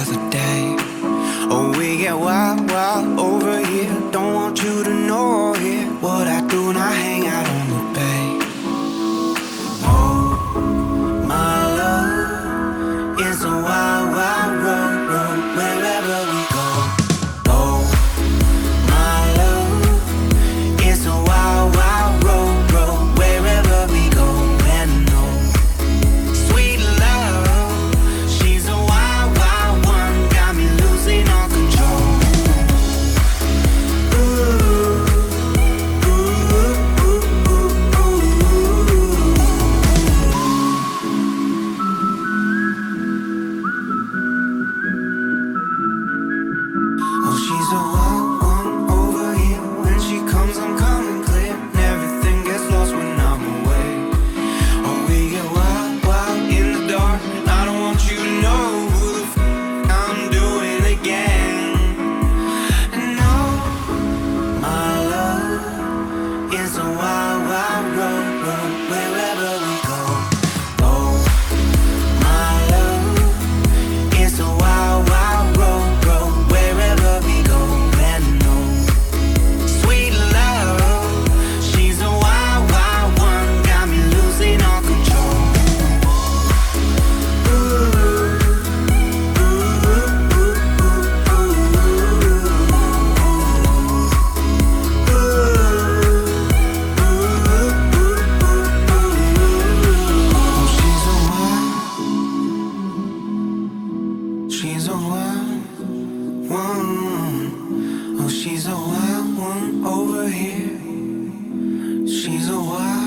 other day. Oh, we get wild, wild over here. Don't want you to know here what I do when I hang out on the bay. Oh, my love, it's a wild, wild road, road wherever we go. Oh, my love, it's a wild, wild road, road wherever we go. And no, sweet love, she's a wild, wild one, got me losing all control. Oh, she's a wild one over here. When she comes, I'm coming clear, and everything gets lost when I'm away. Oh, we get wild, wild in the dark, and I don't want you to know who the I'm doing again. And no, my love is a wild, wild road, road wherever we go. Oh, my love is a wild, wild road, road wherever we go. And no, sweet love, she's a wild, wild one, got me losing all control. She's a wild one. Oh, she's a wild one over here. She's a wild